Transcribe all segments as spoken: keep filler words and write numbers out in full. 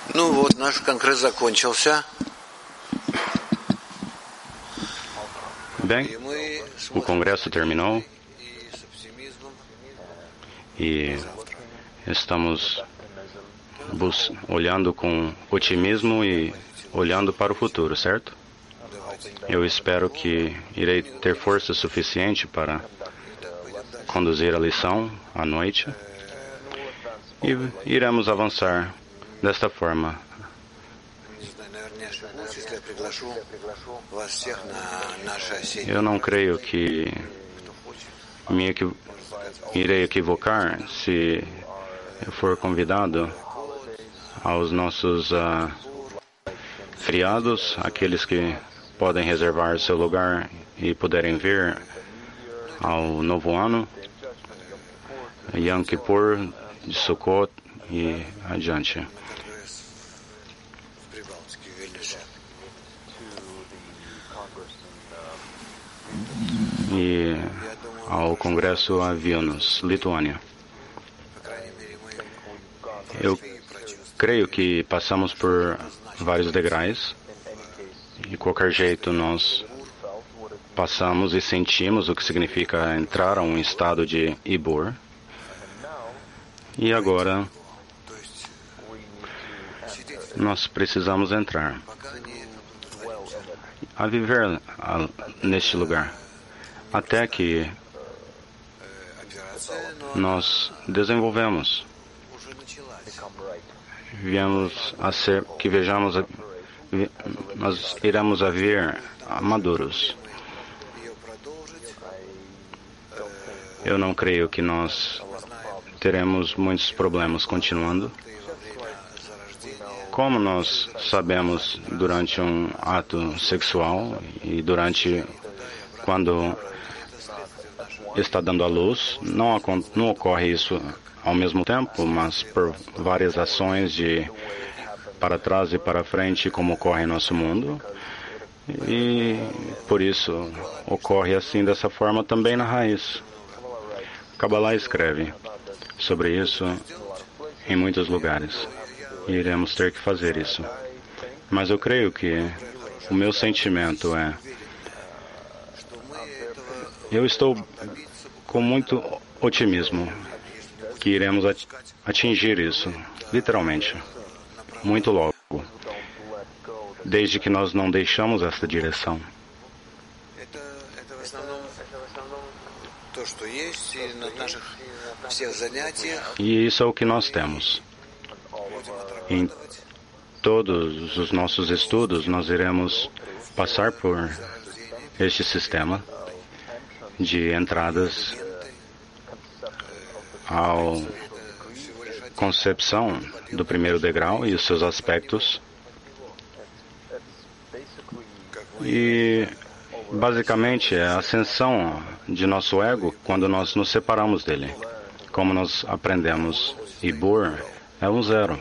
Ну вот, наш конгресс закончился. Bem, o congresso terminou e estamos bus- olhando com otimismo e olhando para o futuro, certo? Eu espero que irei ter força suficiente para conduzir a lição à noite e iremos avançar desta forma. Eu não creio que me equi- irei equivocar se eu for convidado aos nossos uh, feriados, aqueles que podem reservar seu lugar e puderem vir ao novo ano, Yom Kippur, de Sukkot e adiante. E ao Congresso a Vilnius, Lituânia. Eu creio que passamos por vários degraus. De qualquer jeito, nós passamos e sentimos o que significa entrar a um estado de Ibur. E agora, nós precisamos entrar a viver a, neste lugar, até que nós desenvolvemos, viemos a ser, que vejamos, nós iremos a vir maduros. Eu não creio que nós teremos muitos problemas continuando. Como nós sabemos durante um ato sexual e durante quando está dando à luz, não, não ocorre isso ao mesmo tempo, mas por várias ações de para trás e para frente, como ocorre em nosso mundo. E por isso ocorre assim, dessa forma, também na raiz. Kabbalah escreve sobre isso em muitos lugares. E iremos ter que fazer isso. Mas eu creio que o meu sentimento é: eu estou com muito otimismo que iremos atingir isso, literalmente, muito logo, desde que nós não deixamos esta direção. E isso é o que nós temos. Em todos os nossos estudos, nós iremos passar por este sistema de entradas à concepção do primeiro degrau e os seus aspectos. E, basicamente, é a ascensão de nosso ego quando nós nos separamos dele. Como nós aprendemos, Ibur é um zero.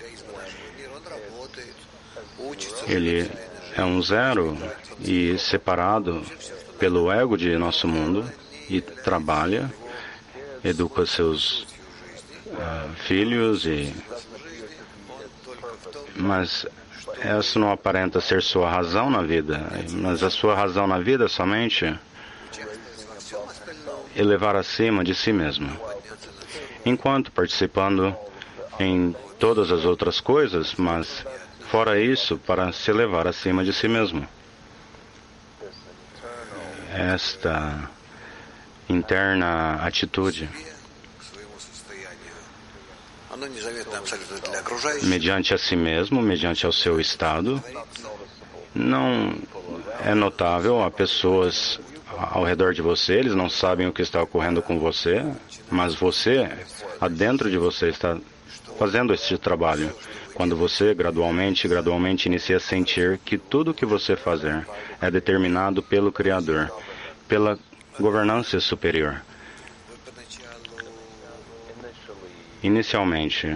Ele é um zero e separado pelo ego de nosso mundo e trabalha, educa seus uh, filhos, e mas essa não aparenta ser sua razão na vida, mas a sua razão na vida é somente elevar acima de si mesmo, enquanto participando em todas as outras coisas, mas fora isso, para se elevar acima de si mesmo. Esta interna atitude, mediante a si mesmo, mediante ao seu estado, não é notável a pessoas ao redor de você, eles não sabem o que está ocorrendo com você, mas você, adentro de você, está fazendo este trabalho. Quando você gradualmente, gradualmente inicia a sentir que tudo o que você fazer é determinado pelo Criador, pela governança superior. Inicialmente,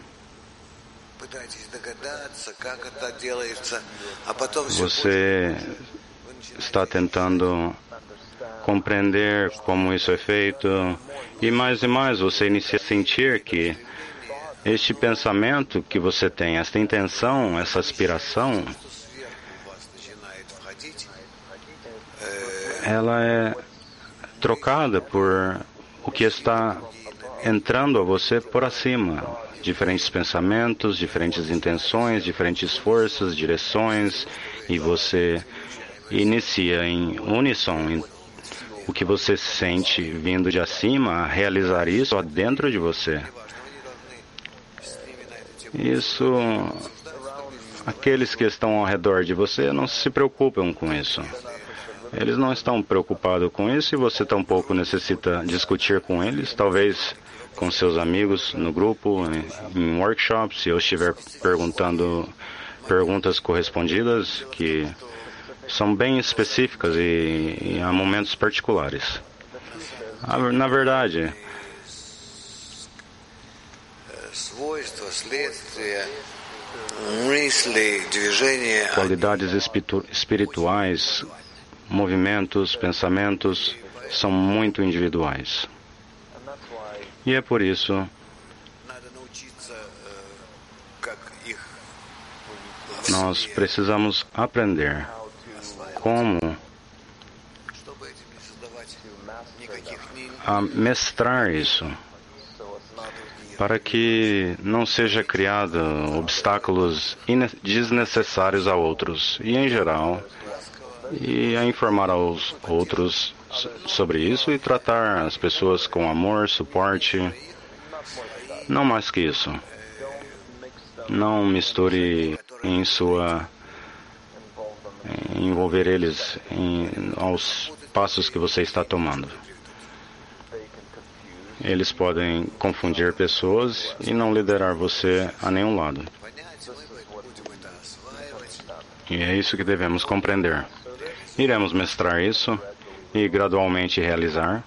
você está tentando compreender como isso é feito, e mais e mais você inicia a sentir que Este pensamento que você tem, esta intenção, essa aspiração, ela é trocada por o que está entrando a você por acima. Diferentes pensamentos, diferentes intenções, diferentes forças, direções, e você inicia em uníssono o que você sente vindo de acima, a realizar isso dentro de você. Isso, aqueles que estão ao redor de você não se preocupam com isso. Eles não estão preocupados com isso e você tampouco necessita discutir com eles, talvez com seus amigos no grupo, em, em workshops, se eu estiver perguntando perguntas correspondidas que são bem específicas e, e há momentos particulares. Na verdade, qualidades espiritu espirituais, movimentos, pensamentos são muito individuais. E é por isso nós precisamos aprender como a mestrar isso, para que não seja criado obstáculos desnecessários a outros e, em geral, e a informar aos outros sobre isso e tratar as pessoas com amor, suporte. Não mais que isso. Não misture em sua envolver eles em, aos passos que você está tomando. Eles podem confundir pessoas e não liderar você a nenhum lado. E é isso que devemos compreender. Iremos mestrar isso e gradualmente realizar.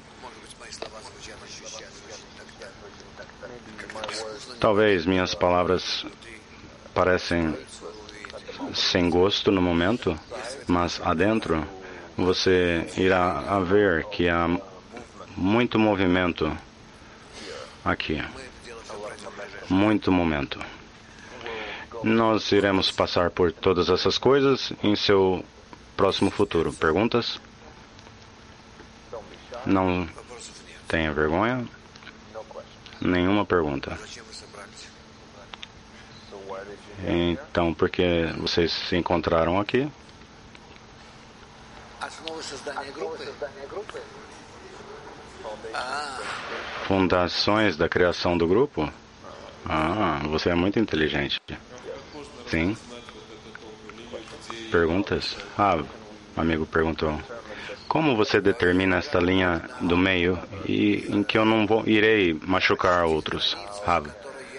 Talvez minhas palavras parecem sem gosto no momento, mas adentro você irá ver que há muito movimento aqui. Muito momento. Nós iremos passar por todas essas coisas em seu próximo futuro. Perguntas? Não tenha vergonha. Nenhuma pergunta. Então, por que vocês se encontraram aqui? Fundações da criação do grupo? Ah, você é muito inteligente. Sim. Perguntas? Ah, o amigo perguntou. Como você determina esta linha do meio e em que eu não vou, irei machucar outros? Rav.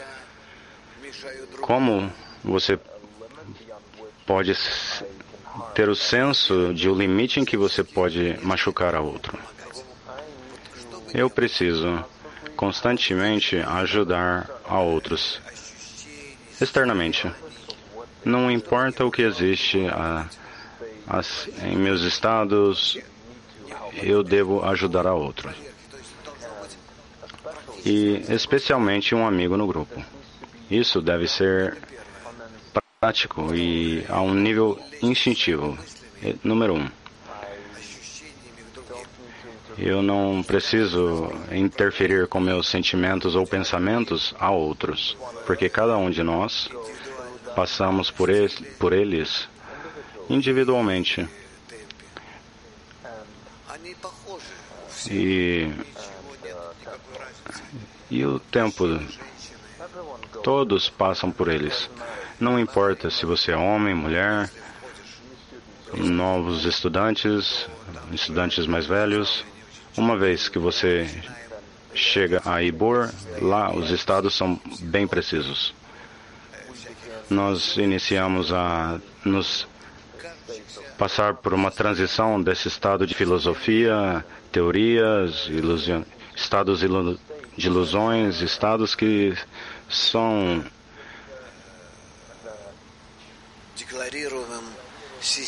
Como você pode ter o senso de o limite em que você pode machucar a outro? Eu preciso constantemente ajudar a outros externamente. Não importa o que existe a, a, em meus estados, eu devo ajudar a outro. E especialmente um amigo no grupo. Isso deve ser prático e a um nível instintivo. Número um. Eu não preciso interferir com meus sentimentos ou pensamentos a outros, porque cada um de nós passamos por, ele, por eles individualmente. E, e o tempo, todos passam por eles. Não importa se você é homem, mulher, novos estudantes, estudantes mais velhos. Uma vez que você chega a Ibor, lá os estados são bem precisos. Nós iniciamos a nos passar por uma transição desse estado de filosofia, teorias, ilusão, estados ilu, de ilusões, estados que são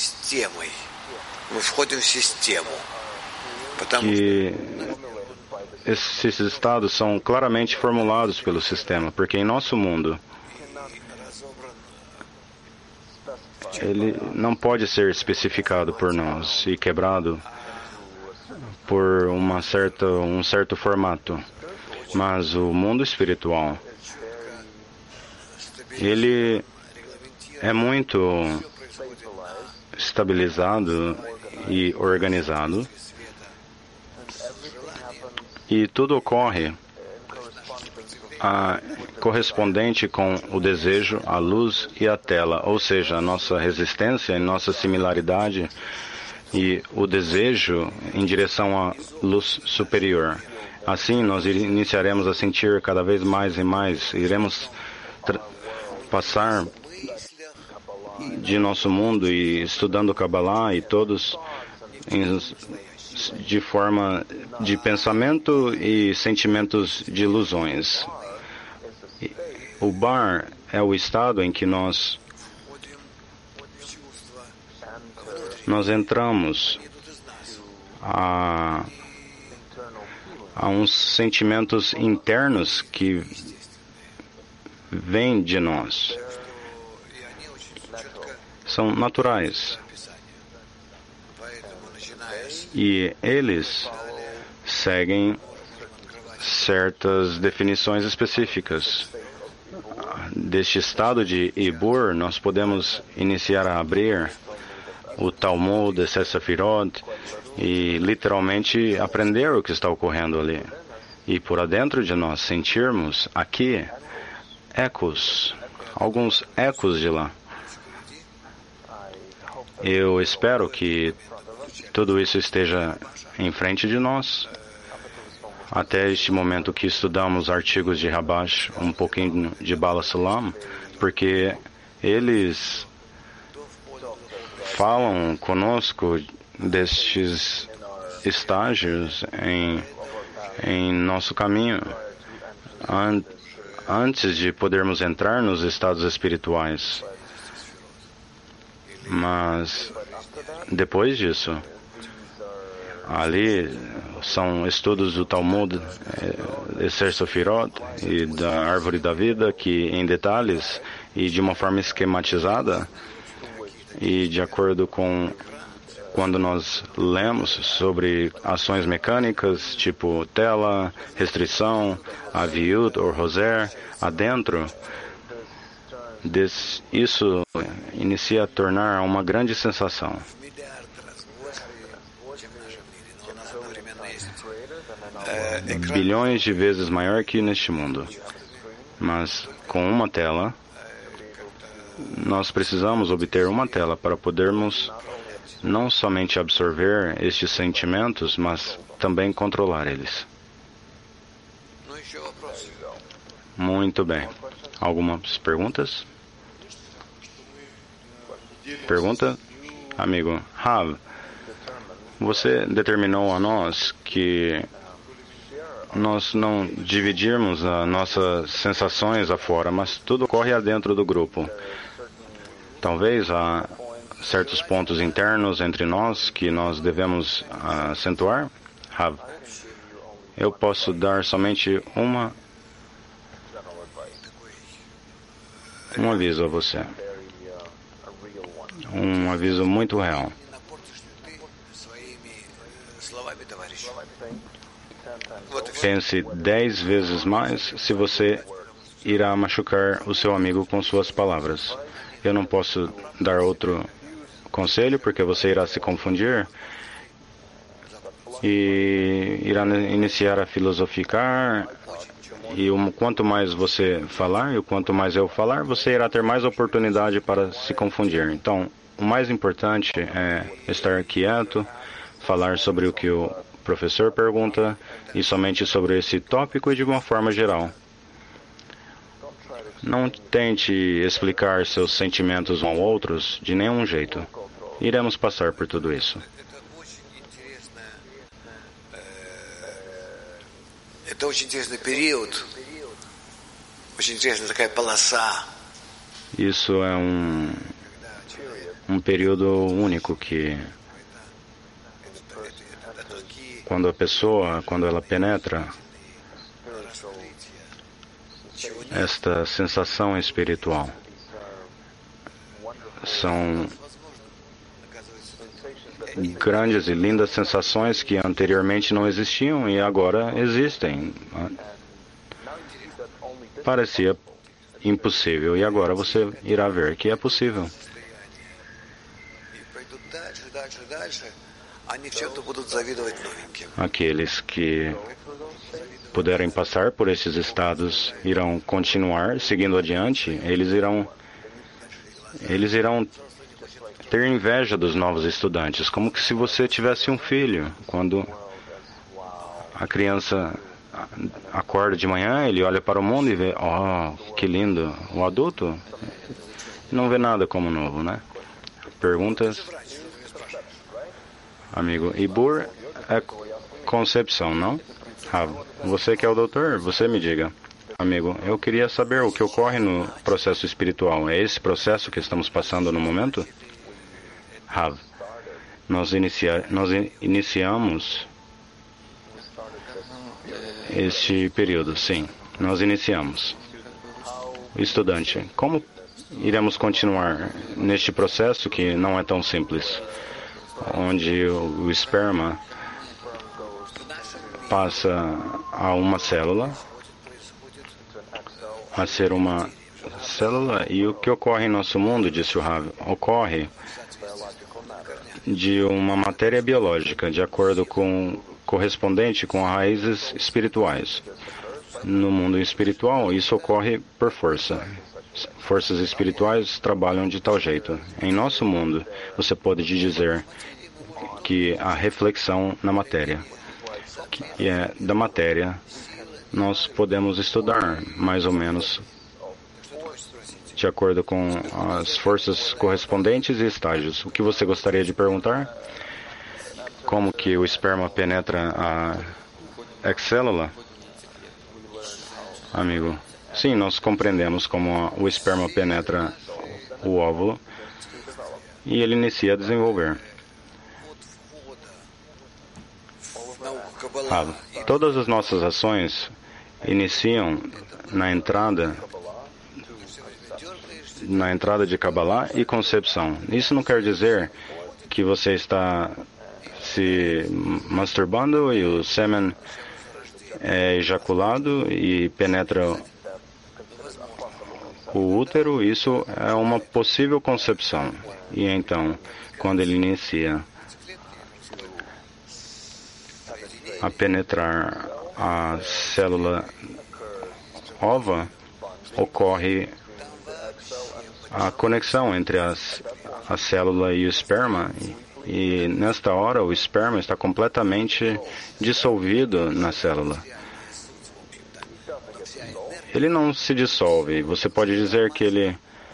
que esses estados são claramente formulados pelo sistema, porque em nosso mundo ele não pode ser especificado por nós e quebrado por uma certa, um certo formato. Mas o mundo espiritual, ele é muito estabilizado e organizado, e tudo ocorre a, correspondente com o desejo, a luz e a tela, ou seja, a nossa resistência e nossa similaridade e o desejo em direção à luz superior. Assim, nós iniciaremos a sentir cada vez mais e mais, iremos passar de nosso mundo e estudando Kabbalah e todos em, de forma de pensamento e sentimentos de ilusões. O bar é o estado em que nós nós entramos a, a uns sentimentos internos que vêm de nós. São naturais. E eles seguem certas definições específicas. Deste estado de Ibur, nós podemos iniciar a abrir o Talmud, Esser Sefirot, e literalmente aprender o que está ocorrendo ali. E por adentro de nós sentirmos aqui ecos, alguns ecos de lá. Eu espero que tudo isso esteja em frente de nós. Até este momento que estudamos artigos de Rabash, um pouquinho de Bala Sulam, porque eles falam conosco destes estágios em, em nosso caminho, an, antes de podermos entrar nos estados espirituais. Mas, depois disso, ali são estudos do Talmud, Esser Sefirot e da Árvore da Vida, que em detalhes e de uma forma esquematizada e de acordo com quando nós lemos sobre ações mecânicas, tipo tela, restrição, aviut ou roser, adentro, Des, isso inicia a tornar uma grande sensação. Bilhões de vezes maior que neste mundo. Mas com uma tela, nós precisamos obter uma tela para podermos não somente absorver estes sentimentos, mas também controlar eles. Muito bem. Algumas perguntas? Pergunta? Amigo Rav, você determinou a nós que nós não dividirmos as nossas sensações afora, mas tudo ocorre adentro do grupo. Talvez há certos pontos internos entre nós que nós devemos acentuar? Rav, eu posso dar somente uma um aviso a você. Um aviso muito real. Pense dez vezes mais se você irá machucar o seu amigo com suas palavras. Eu não posso dar outro conselho, porque você irá se confundir e irá iniciar a filosoficar. E o quanto mais você falar e o quanto mais eu falar, você irá ter mais oportunidade para se confundir. Então, o mais importante é estar quieto, falar sobre o que o professor pergunta e somente sobre esse tópico e de uma forma geral. Não tente explicar seus sentimentos um ao outros de nenhum jeito. Iremos passar por tudo isso. Это очень интересный период, очень интересная такая полоса. Isso é um, um período único que quando a pessoa, quando ela penetra esta sensação espiritual, são grandes e lindas sensações que anteriormente não existiam e agora existem. Parecia impossível e agora você irá ver que é possível. Aqueles que puderem passar por esses estados irão continuar seguindo adiante. Eles irão, eles irão ter inveja dos novos estudantes, como que se você tivesse um filho. Quando a criança acorda de manhã, ele olha para o mundo e vê, oh, que lindo. O adulto não vê nada como novo, né? Perguntas? Amigo, Ibur é concepção, não? Ah, você que é o doutor, você me diga. Amigo, eu queria saber o que ocorre no processo espiritual. É esse processo que estamos passando no momento? Rav, nós, inicia, nós iniciamos este período, sim. Nós iniciamos. Estudante, como iremos continuar neste processo que não é tão simples, onde o, o esperma passa a uma célula, a ser uma célula, e o que ocorre em nosso mundo, disse o Rav, ocorre de uma matéria biológica, de acordo com correspondente com raízes espirituais. No mundo espiritual, isso ocorre por força. Forças espirituais trabalham de tal jeito. Em nosso mundo, você pode dizer que a reflexão na matéria, que é da matéria, nós podemos estudar mais ou menos de acordo com as forças correspondentes e estágios. O que você gostaria de perguntar? Como que o esperma penetra a ex-célula? Amigo, sim, nós compreendemos como o esperma penetra o óvulo e ele inicia a desenvolver. Ah, todas as nossas ações iniciam na entrada na entrada de Kabbalah e concepção. Isso não quer dizer que você está se masturbando e o sêmen é ejaculado e penetra o útero. Isso é uma possível concepção. E então, quando ele inicia a penetrar a célula ova, ocorre a conexão entre as, a célula e o esperma, e, e nesta hora o esperma está completamente dissolvido na célula. Ele não se dissolve. Você pode dizer que ele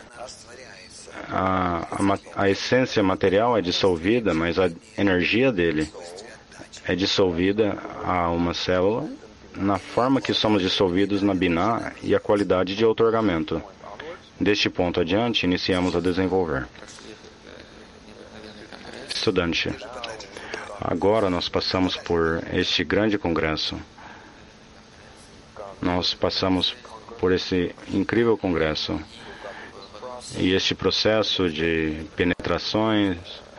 a, a, a essência material é dissolvida, mas a energia dele é dissolvida a uma célula na forma que somos dissolvidos na Binah e a qualidade de outorgamento. Deste ponto adiante, iniciamos a desenvolver. Estudante, agora nós passamos por este grande congresso. Nós passamos por esse incrível congresso. E este processo de penetrações,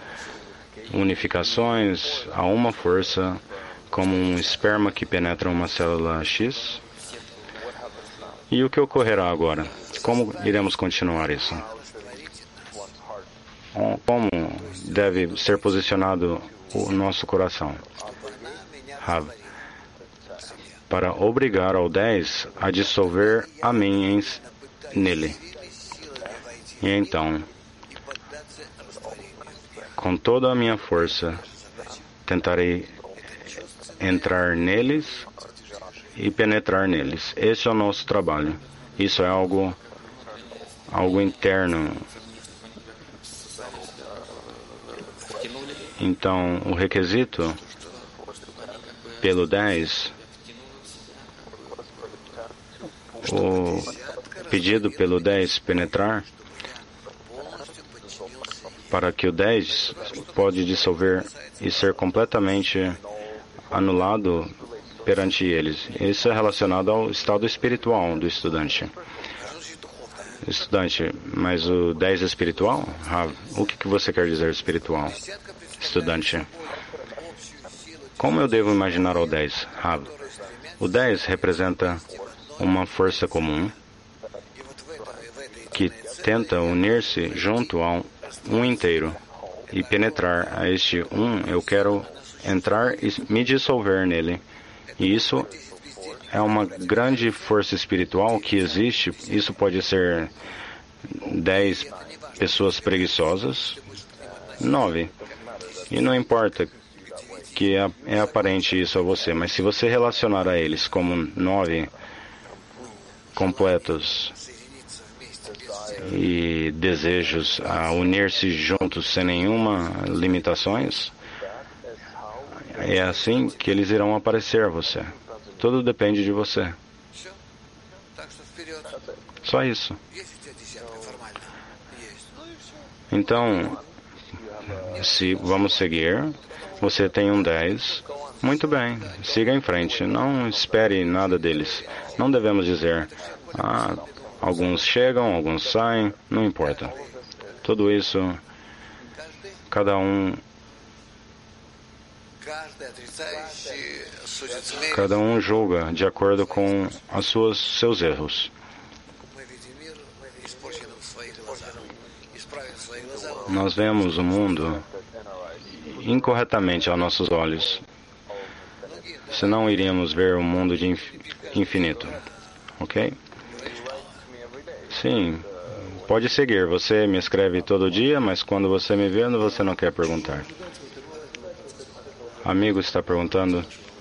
unificações a uma força, como um esperma que penetra uma célula X. E o que ocorrerá agora? Como iremos continuar isso? Como deve ser posicionado o nosso coração? Rav, para obrigar ao dez a dissolver a mim em, nele. E então, com toda a minha força, tentarei entrar neles e penetrar neles. Esse é o nosso trabalho. Isso é algo, algo interno. Então, o requisito pelo dez, o pedido pelo dez penetrar, para que o dez pode dissolver e ser completamente anulado perante eles. Isso é relacionado ao estado espiritual do estudante. Estudante, mas o dez é espiritual? Rav, o que, que você quer dizer espiritual? Estudante, como eu devo imaginar o dez? Rav, o dez representa uma força comum que tenta unir-se junto a um, um inteiro e penetrar a este um. Eu quero entrar e me dissolver nele. E isso é uma grande força espiritual que existe. Isso pode ser dez pessoas preguiçosas, nove. E não importa que é, é aparente isso a você, mas se você relacionar a eles como nove completos e desejos a unir-se juntos sem nenhuma limitações, é assim que eles irão aparecer a você. Tudo depende de você. Só isso. Então, se vamos seguir, você tem um dez, muito bem, siga em frente, não espere nada deles. Não devemos dizer, ah, alguns chegam, alguns saem, não importa. Tudo isso, cada um, cada um julga de acordo com as suas, seus erros. Nós vemos o mundo incorretamente aos nossos olhos. Senão iríamos ver um mundo de infinito. Ok? Sim. Pode seguir. Você me escreve todo dia, mas quando você me vê, você não quer perguntar. Amigo está perguntando.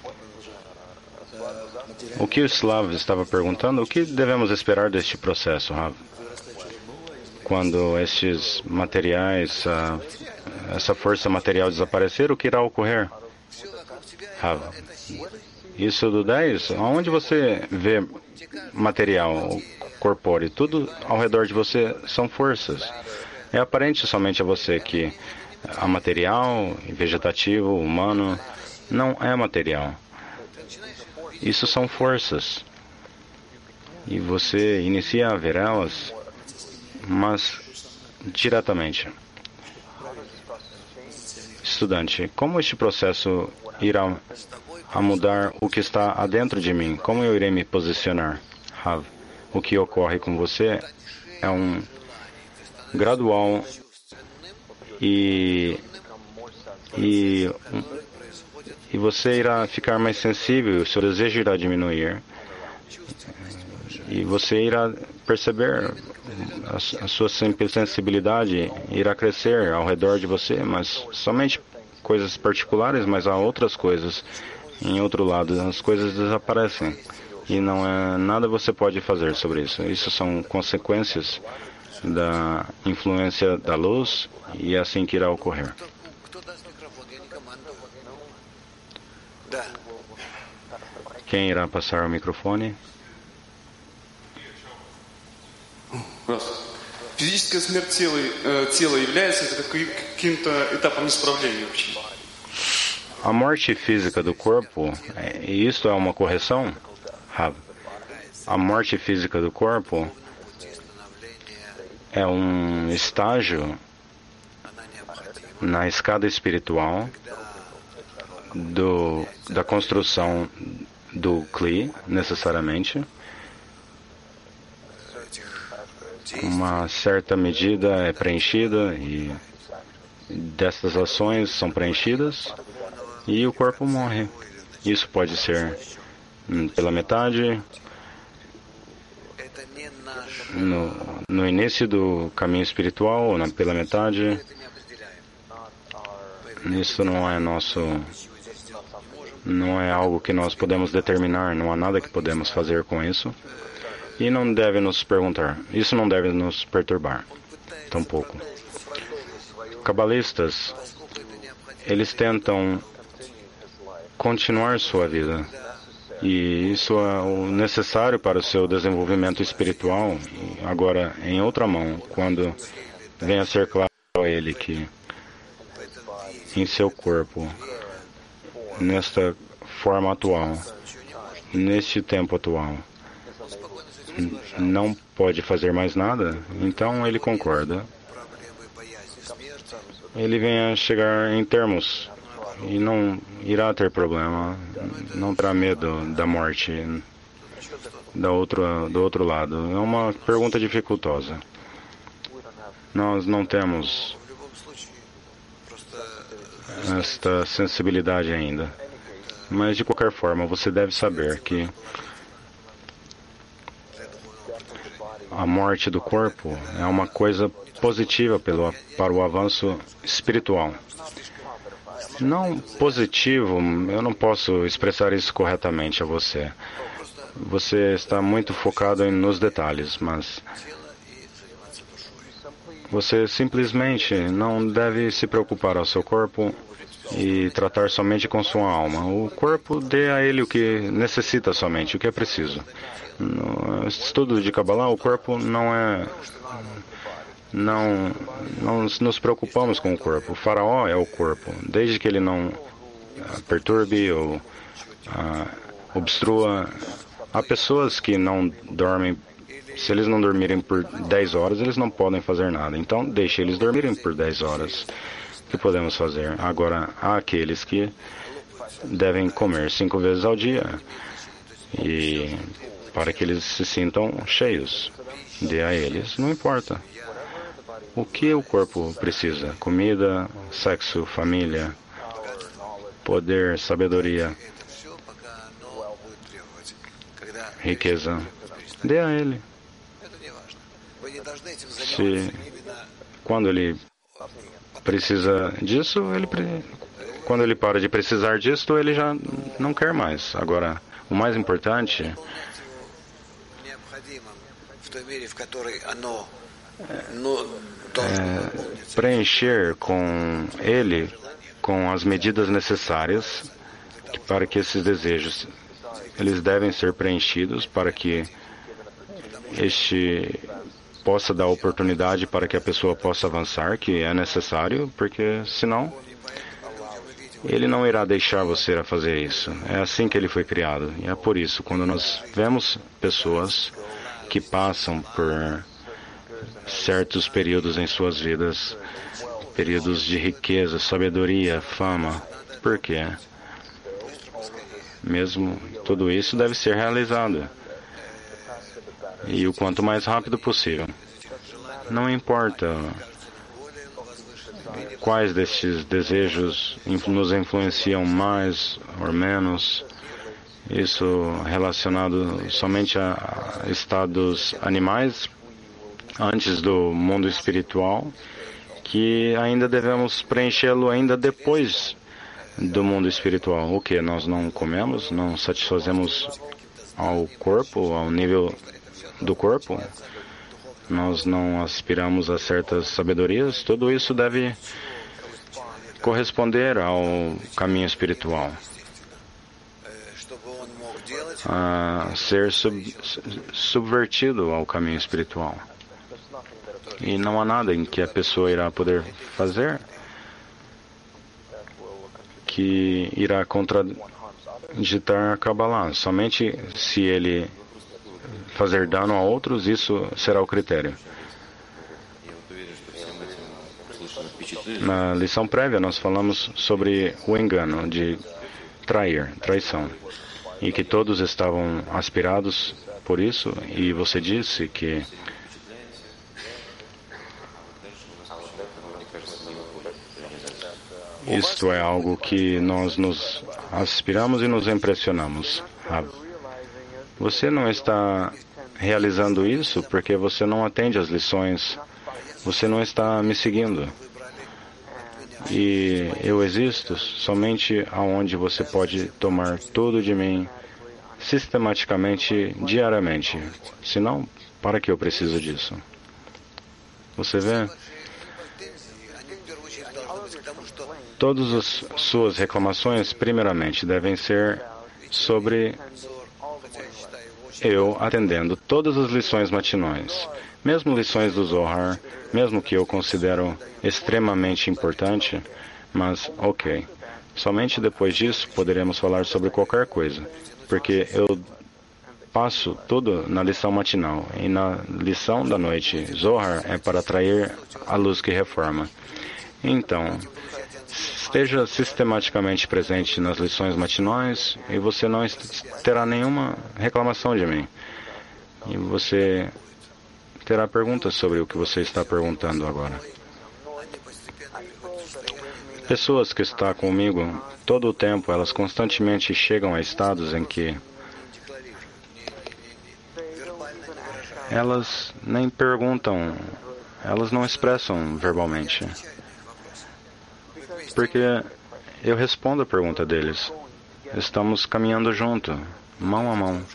O que o Slav estava perguntando? O que devemos esperar deste processo, Rav? Quando estes materiais, uh, essa força material desaparecer, o que irá ocorrer? Rav, isso do dez, aonde você vê material corpóreo? Tudo ao redor de você são forças. É aparente somente a você que a material, vegetativo, humano, não é material. Isso são forças. E você inicia a ver elas, mas diretamente. Estudante, como este processo irá a mudar o que está adentro de mim? Como eu irei me posicionar? Rav, o que ocorre com você é um gradual e, e, e você irá ficar mais sensível, o seu desejo irá diminuir. E você irá perceber a, a sua sensibilidade irá crescer ao redor de você, mas somente coisas particulares, mas há outras coisas em outro lado. As coisas desaparecem e não é nada você pode fazer sobre isso. Isso são consequências da influência da luz e é assim que irá ocorrer. Quem irá passar o microfone? Физическая смерть тела, э, тела является это каким-то этапом исправления вообще? A morte física do corpo, e isso é uma correção? A morte física do corpo é um estágio na escada espiritual do, da construção do Kli, necessariamente. Uma certa medida é preenchida e dessas ações são preenchidas e o corpo morre. Isso pode ser pela metade, no, no início do caminho espiritual, ou na, pela metade. Isso não é nosso, não é algo que nós podemos determinar, não há nada que podemos fazer com isso. E não deve nos perguntar. Isso não deve nos perturbar. Tampouco. Cabalistas, eles tentam continuar sua vida. E isso é o necessário para o seu desenvolvimento espiritual. Agora, em outra mão, quando vem a ser claro a ele que em seu corpo, nesta forma atual, neste tempo atual, não pode fazer mais nada, então ele concorda. Ele vem a chegar em termos e não irá ter problema, não terá medo da morte da outra, do outro lado. É uma pergunta dificultosa. Nós não temos esta sensibilidade ainda. Mas, de qualquer forma, você deve saber que a morte do corpo é uma coisa positiva pelo, para o avanço espiritual. Não positivo, eu não posso expressar isso corretamente a você. Você está muito focado em, nos detalhes, mas você simplesmente não deve se preocupar ao seu corpo e tratar somente com sua alma. O corpo dê a ele o que necessita somente, o que é preciso. No estudo de Kabbalah, o corpo não é... Não, não nos preocupamos com o corpo. O faraó é o corpo. Desde que ele não uh, perturbe ou uh, obstrua. Há pessoas que não dormem. Se eles não dormirem por dez horas, eles não podem fazer nada. Então, deixe eles dormirem por dez horas. O que podemos fazer? Agora, há aqueles que devem comer cinco vezes ao dia. E para que eles se sintam cheios. Dê a eles, não importa. O que o corpo precisa? Comida, sexo, família, poder, sabedoria, riqueza. Dê a ele. Se, quando ele precisa disso, ele, quando ele para de precisar disso, ele já não quer mais. Agora, o mais importante é preencher com ele, com as medidas necessárias para que esses desejos, eles devem ser preenchidos para que este possa dar oportunidade para que a pessoa possa avançar, que é necessário, porque senão ele não irá deixar você a fazer isso. É assim que ele foi criado. E é por isso, quando nós vemos pessoas que passam por certos períodos em suas vidas, períodos de riqueza, sabedoria, fama, por quê? Mesmo tudo isso deve ser realizado. E o quanto mais rápido possível. Não importa quais destes desejos nos influenciam mais ou menos. Isso relacionado somente a estados animais antes do mundo espiritual, que ainda devemos preenchê-lo ainda depois do mundo espiritual. O que? Nós não comemos? Não satisfazemos ao corpo, ao nível do corpo? Nós não aspiramos a certas sabedorias? Tudo isso deve corresponder ao caminho espiritual. A ser sub, subvertido ao caminho espiritual. E não há nada em que a pessoa irá poder fazer que irá contraditar a Kabbalah. Somente se ele fazer dano a outros, isso será o critério. Na lição prévia, nós falamos sobre o engano de trair, traição. E que todos estavam aspirados por isso. E você disse que isto é algo que nós nos aspiramos e nos impressionamos. Você não está realizando isso porque você não atende às lições. Você não está me seguindo. E eu existo somente aonde você pode tomar tudo de mim sistematicamente, diariamente. Senão, para que eu preciso disso? Você vê? Todas as suas reclamações, primeiramente, devem ser sobre eu atendendo todas as lições matinais. Mesmo lições do Zohar, mesmo que eu considero extremamente importante, mas, ok, Somente depois disso poderemos falar sobre qualquer coisa, porque eu passo tudo na lição matinal e na lição da noite. Zohar é para atrair a luz que reforma. Então, esteja sistematicamente presente nas lições matinais e você não terá nenhuma reclamação de mim. E você terá perguntas sobre o que você está perguntando agora. Pessoas que estão comigo todo o tempo, elas constantemente chegam a estados em que elas nem perguntam, elas não expressam verbalmente. Porque eu respondo a pergunta deles. Estamos caminhando junto, mão a mão.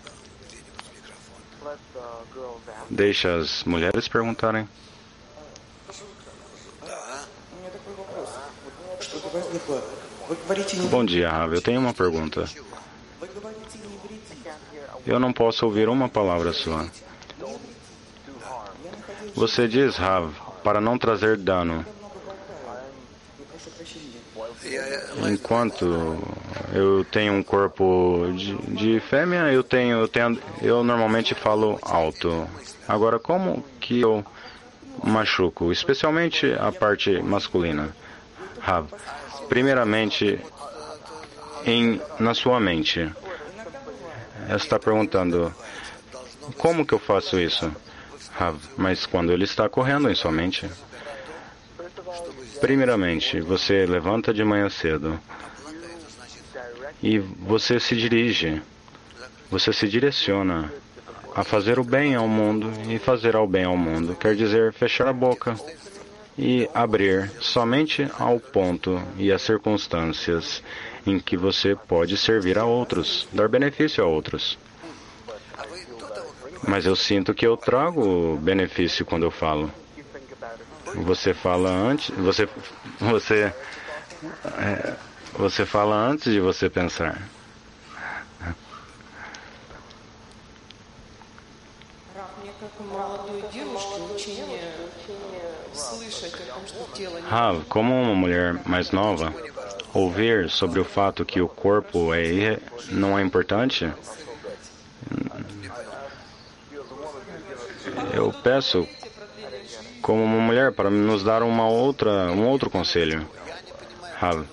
Deixa as mulheres perguntarem. Bom dia, Rav. Eu tenho uma pergunta. Eu não posso ouvir uma palavra sua. Você diz, Rav, para não trazer dano. Enquanto eu tenho um corpo de, de fêmea, eu tenho, eu tenho, eu normalmente falo alto. Agora, como que eu machuco, especialmente a parte masculina? Rav, primeiramente, em, na sua mente. Ela está perguntando, como que eu faço isso? Rav, mas quando ele está correndo em sua mente. Primeiramente, você levanta de manhã cedo e você se dirige, você se direciona a fazer o bem ao mundo, e fazer ao bem ao mundo quer dizer fechar a boca e abrir somente ao ponto e às circunstâncias em que você pode servir a outros, dar benefício a outros. Mas eu sinto que eu trago benefício quando eu falo. Você fala antes, você, você, é, você fala antes de você pensar. Rav, como uma mulher mais nova, ouvir sobre o fato que o corpo é irre, não é importante, eu peço como uma mulher para nos dar uma outra, um outro conselho. Rav,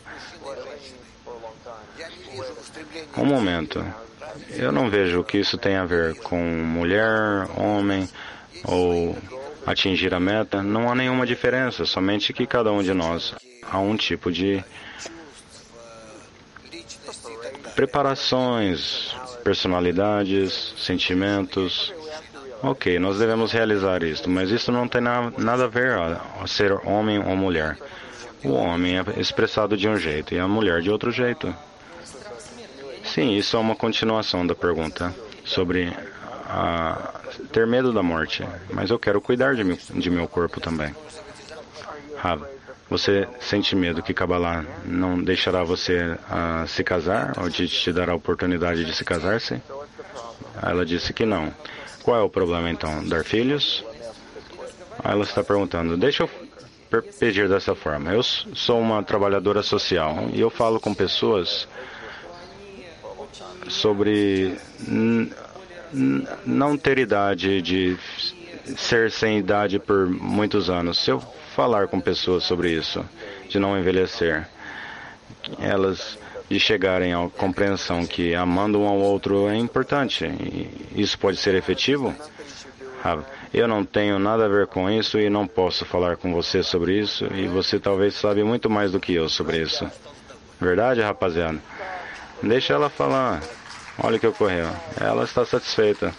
um momento. Eu não vejo o que isso tem a ver com mulher, homem ou atingir a meta. Não há nenhuma diferença, somente que cada um de nós há um tipo de preparações, personalidades, sentimentos. Ok, nós devemos realizar isso, mas isso não tem na, nada a ver a, a ser homem ou mulher. O homem é expressado de um jeito e a mulher de outro jeito. Sim, isso é uma continuação da pergunta sobre a, ter medo da morte, mas eu quero cuidar de, meu, de meu corpo também. Rav, você sente medo que Kabbalah não deixará você uh, se casar, ou de te dar a oportunidade de se casar-se? Ela disse que não. Qual é o problema, então? Dar filhos? Ela está perguntando, deixa eu pedir dessa forma. Eu sou uma trabalhadora social e eu falo com pessoas sobre não ter idade, de ser sem idade por muitos anos. Se eu falar com pessoas sobre isso, de não envelhecer, elas de chegarem à compreensão que amando um ao outro é importante. E isso pode ser efetivo? Eu não tenho nada a ver com isso e não posso falar com você sobre isso, e você talvez sabe muito mais do que eu sobre isso. Verdade, rapaziada? Deixa ela falar. Olha o que ocorreu. Ela está satisfeita.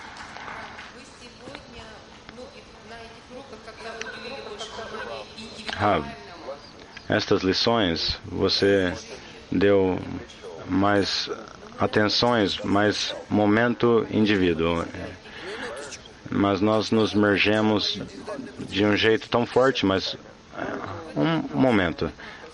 Rav, estas lições você deu mais atenções, mais momento indivíduo. Mas nós nos mergemos de um jeito tão forte, mas um momento.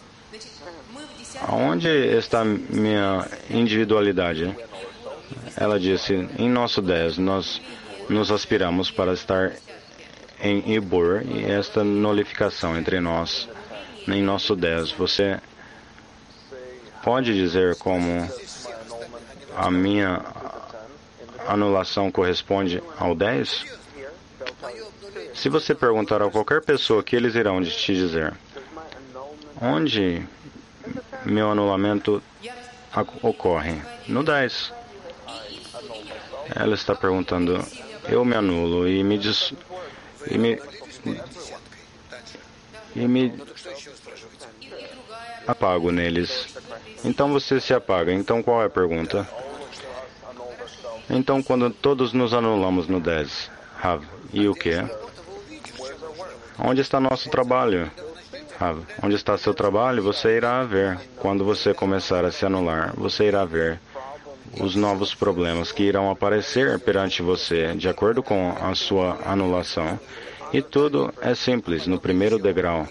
Onde está minha individualidade? Ela disse, em nosso dez, nós nos aspiramos para estar em Ibur, e esta nullificação entre nós, em nosso dez, você pode dizer como a minha anulação corresponde ao dez? Se você perguntar a qualquer pessoa, que eles irão te dizer: onde meu anulamento ocorre? No dez. Ela está perguntando: eu me anulo e me diz, e me, e me apago neles. Então você se apaga. Então qual é a pergunta? Então quando todos nos anulamos no dez, Rav, e o que? Onde está nosso trabalho? Rav, onde está seu trabalho? Você irá ver. Quando você começar a se anular, você irá ver os novos problemas que irão aparecer perante você, de acordo com a sua anulação. E tudo é simples. No primeiro degrau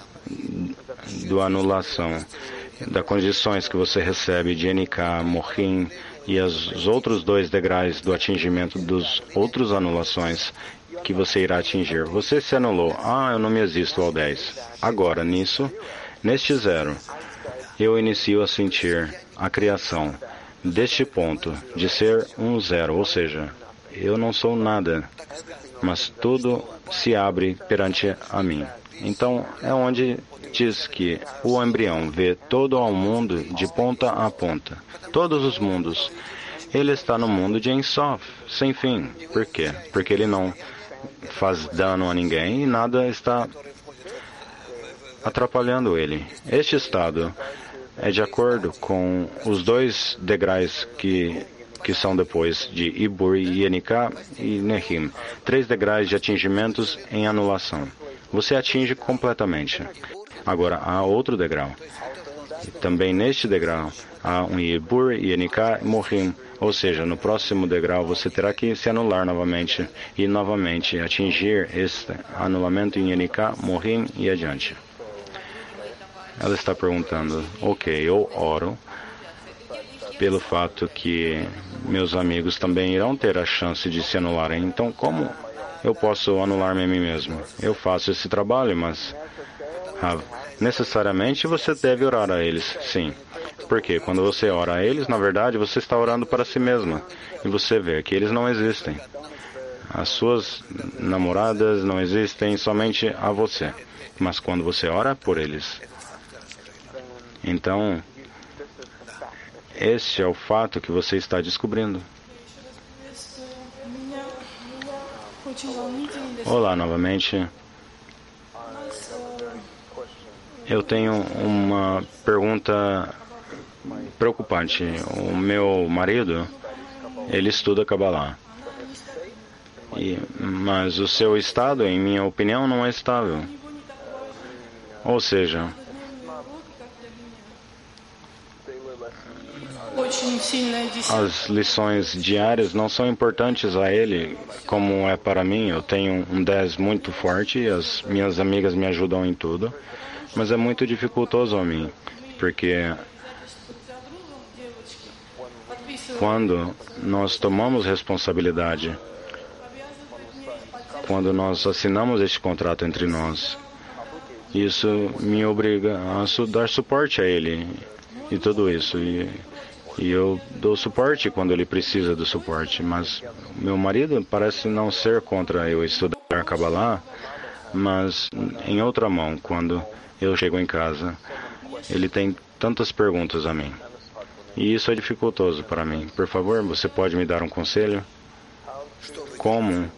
da anulação, das condições que você recebe de N K, Mohim e os outros dois degraus do atingimento dos outros anulações que você irá atingir. Você se anulou. Ah, eu não me existo ao dez. Agora, nisso, neste zero, eu inicio a sentir a criação deste ponto de ser um zero, ou seja, eu não sou nada, mas tudo se abre perante a mim. Então, é onde diz que o embrião vê todo o mundo de ponta a ponta, todos os mundos. Ele está no mundo de Ein Sof, sem fim. Por quê? Porque ele não faz dano a ninguém e nada está atrapalhando ele. Este estado é de acordo com os dois degraus que, que são depois de Ibur, N K e Nehim. Três degraus de atingimentos em anulação. Você atinge completamente. Agora, há outro degrau. Também neste degrau, há um Ibur, N K e Mohim. Ou seja, no próximo degrau você terá que se anular novamente e novamente atingir este anulamento em N K, Mohim e adiante. Ela está perguntando: ok, eu oro pelo fato que meus amigos também irão ter a chance de se anularem. Então, como eu posso anular-me a mim mesmo? Eu faço esse trabalho, mas ah, necessariamente você deve orar a eles, sim. Porque quando você ora a eles, na verdade, você está orando para si mesma. E você vê que eles não existem. As suas namoradas não existem, somente a você. Mas quando você ora por eles, então, esse é o fato que você está descobrindo. Olá, novamente. Eu tenho uma pergunta preocupante. O meu marido, ele estuda Kabbalah. E, mas o seu estado, em minha opinião, não é estável. Ou seja, as lições diárias não são importantes a ele como é para mim. Eu tenho um dez muito forte e as minhas amigas me ajudam em tudo. Mas é muito dificultoso a mim, porque quando nós tomamos responsabilidade, quando nós assinamos este contrato entre nós, isso me obriga a dar suporte a ele e tudo isso. E, e eu dou suporte quando ele precisa do suporte. Mas meu marido parece não ser contra eu estudar Kabbalah, mas em outra mão, quando eu chego em casa, ele tem tantas perguntas a mim. E isso é dificultoso para mim. Por favor, você pode me dar um conselho? Como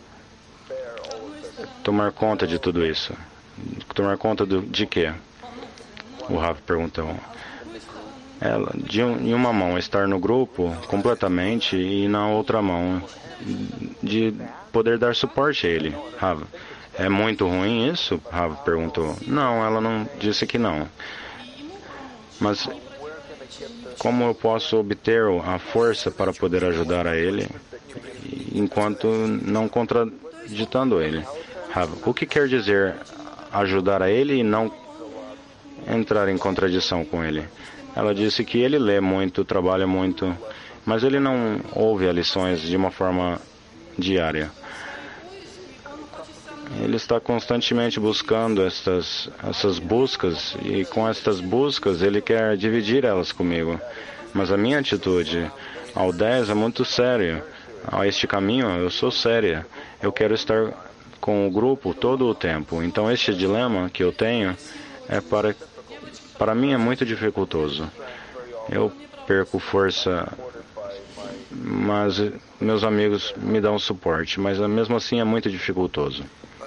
tomar conta de tudo isso? Tomar conta do, de quê? O Rafa perguntou. Ela, de um, em uma mão, estar no grupo completamente e na outra mão, de poder dar suporte a ele. Rafa, é muito ruim isso? Rafa perguntou. Não, ela não disse que não. Mas como eu posso obter a força para poder ajudar a ele, enquanto não contraditando ele? Rafa, o que quer dizer ajudar a ele e não entrar em contradição com ele? Ela disse que ele lê muito, trabalha muito, mas ele não ouve as lições de uma forma diária. Ele está constantemente buscando essas, essas buscas, e com estas buscas ele quer dividir elas comigo. Mas a minha atitude ao dez é muito séria. A este caminho eu sou séria. Eu quero estar com o grupo todo o tempo. Então este dilema que eu tenho é para, para mim é muito dificultoso. Eu perco força, mas meus amigos me dão suporte, mas mesmo assim é muito dificultoso.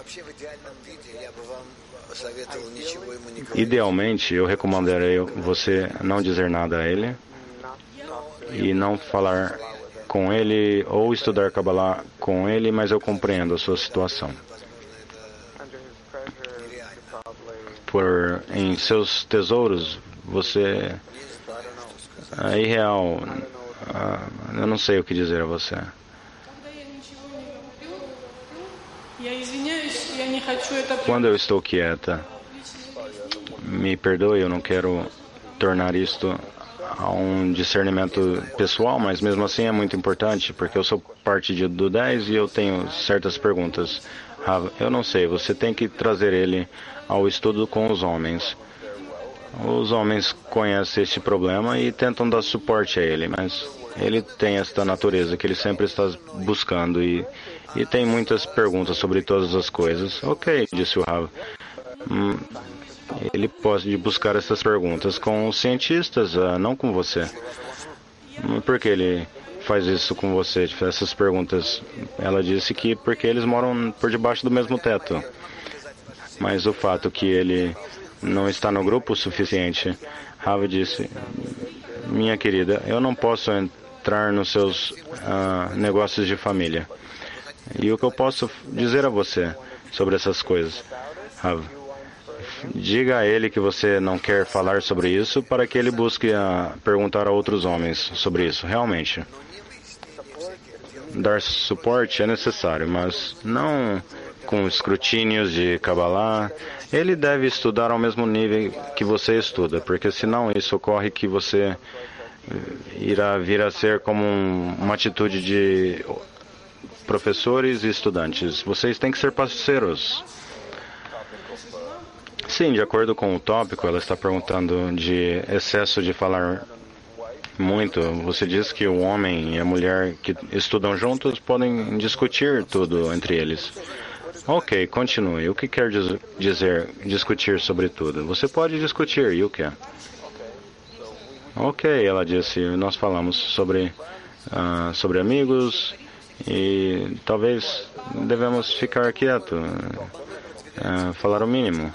Idealmente, eu recomendarei você não dizer nada a ele e não falar com ele ou estudar Kabbalah com ele, mas eu compreendo a sua situação. Por em seus tesouros, você é irreal. Eu não sei o que dizer a você. Quando eu estou quieta, me perdoe, eu não quero tornar isto a um discernimento pessoal, mas mesmo assim é muito importante, porque eu sou parte de, do dez e eu tenho certas perguntas. Eu não sei, você tem que trazer ele ao estudo com os homens. Os homens conhecem este problema e tentam dar suporte a ele, mas ele tem esta natureza que ele sempre está buscando e, e tem muitas perguntas sobre todas as coisas. Ok, disse o Rav. Hum, ele pode buscar essas perguntas com os cientistas, uh, não com você. Por que ele faz isso com você, essas perguntas? Ela disse que porque eles moram por debaixo do mesmo teto. Mas o fato que ele não está no grupo o suficiente, Rav disse, minha querida, eu não posso entrar nos seus uh, negócios de família. E o que eu posso dizer a você sobre essas coisas, Rav, diga a ele que você não quer falar sobre isso para que ele busque uh, perguntar a outros homens sobre isso. Realmente, dar suporte é necessário, mas não com escrutínios de Kabbalah. Ele deve estudar ao mesmo nível que você estuda, porque senão isso ocorre que você irá vir a ser como um, uma atitude de professores e estudantes. Vocês têm que ser parceiros. Sim, de acordo com o tópico, ela está perguntando de excesso de falar muito. Você diz que o homem e a mulher que estudam juntos podem discutir tudo entre eles. Ok, continue. O que quer diz, dizer discutir sobre tudo? Você pode discutir, e o que? Ok, ela disse, nós falamos sobre, uh, sobre amigos e talvez devemos ficar quieto, uh, falar o mínimo.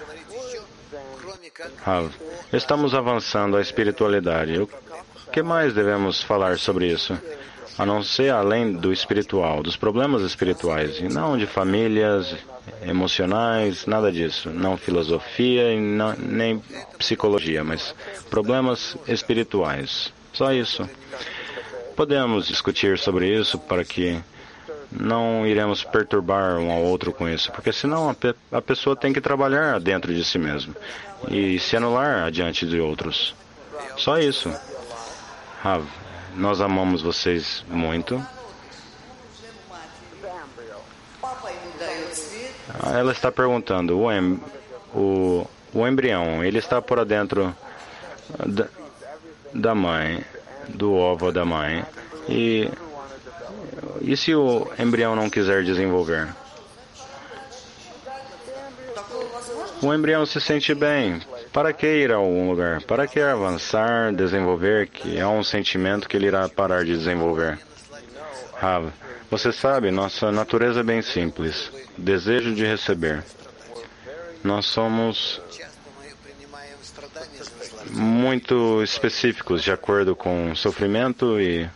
Rav, estamos avançando a espiritualidade. O que mais devemos falar sobre isso? A não ser além do espiritual, dos problemas espirituais, e não de famílias, emocionais, nada disso. Não filosofia e não, nem psicologia, mas problemas espirituais. Só isso. Podemos discutir sobre isso para que não iremos perturbar um ao outro com isso, porque senão a, pe a pessoa tem que trabalhar dentro de si mesma e se anular adiante de outros. Só isso. Rav, nós amamos vocês muito. Ela está perguntando, o, em, o, o embrião, ele está por dentro da, da mãe, do ovo da mãe, e, e se o embrião não quiser desenvolver? O embrião se sente bem. Para que ir a algum lugar? Para que avançar, desenvolver, que é um sentimento que ele irá parar de desenvolver? Rav, você sabe, nossa natureza é bem simples. Desejo de receber. Nós somos muito específicos de acordo com sofrimento e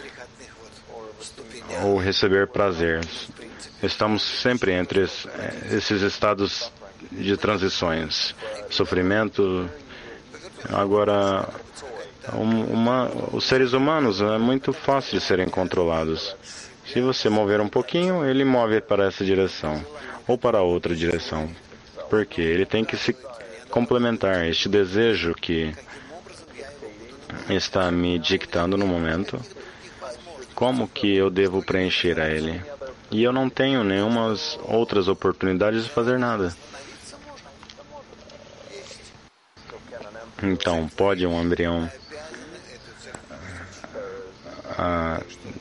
ou receber prazer. Estamos sempre entre esses estados de transições, sofrimento. Agora, uma, os seres humanos é muito fácil de serem controlados. Se você mover um pouquinho, ele move para essa direção ou para outra direção. Porque ele tem que se complementar. Este desejo que está me dictando no momento, como que eu devo preencher a ele? E eu não tenho nenhuma outras oportunidades de fazer nada. Então, pode um embrião ah,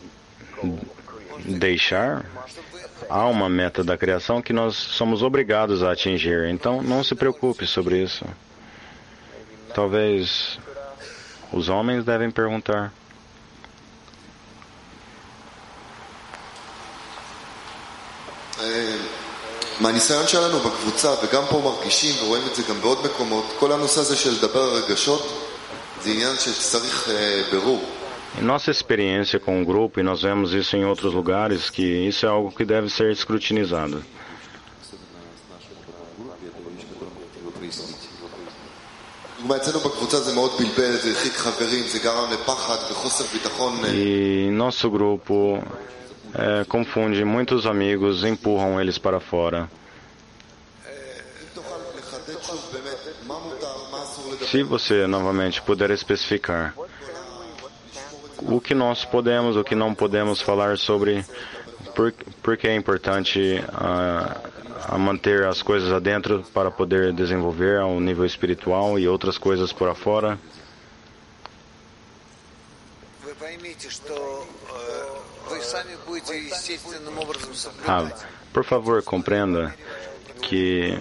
deixar? Há uma meta da criação que nós somos obrigados a atingir. Então, não se preocupe sobre isso. Talvez os homens devem perguntar. מהניסיון שלנו בקבוצה, וגם פה מרגישים ורואים את זה גם בעוד מקומות, כל הנושא הזה של לדבר על רגשות זה עניין שצריך בירור. Em nossa experiência com o grupo, e nós vemos isso em outros lugares, que isso é algo que deve ser escrutinizado. אצלנו בקבוצה זה מאוד בלבל, זה הרחיק חברים, זה גרם לפחד וחוסר ביטחון. E nosso grupo é, confunde muitos amigos, empurram eles para fora. Se você novamente puder especificar o que nós podemos, o que não podemos falar sobre, por, por que é importante uh, a manter as coisas adentro para poder desenvolver ao nível espiritual e outras coisas por afora. Ah, por favor, compreenda que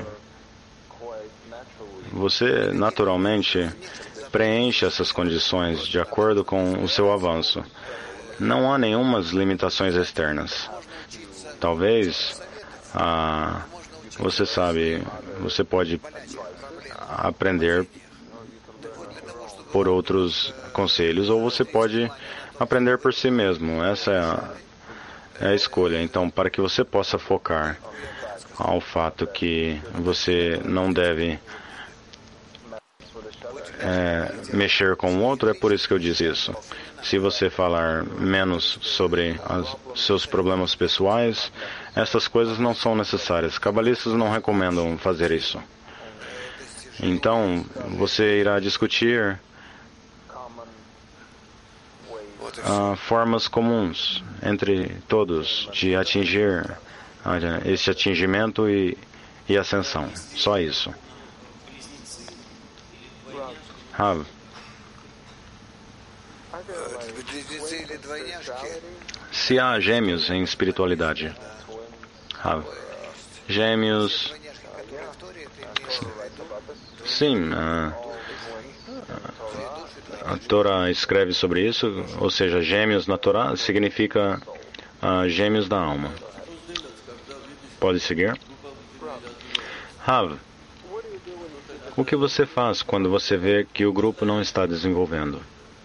você naturalmente preenche essas condições de acordo com o seu avanço. Não há nenhumas limitações externas. Talvez, ah, você sabe, você pode aprender por outros conselhos ou você pode aprender por si mesmo. Essa é a, é a escolha. Então, para que você possa focar ao fato que você não deve É, mexer com o outro, é por isso que eu disse isso. Se você falar menos sobre os seus problemas pessoais, essas coisas não são necessárias. Cabalistas não recomendam fazer isso. Então, você irá discutir uh, formas comuns entre todos de atingir uh, esse atingimento e, e ascensão. Só isso. Rav, se há gêmeos em espiritualidade, Rav, gêmeos, sim, a, a Torá escreve sobre isso, ou seja, gêmeos na Torá significa uh, gêmeos da alma. Pode seguir? Rav, o que você faz quando você vê que o grupo não está desenvolvendo?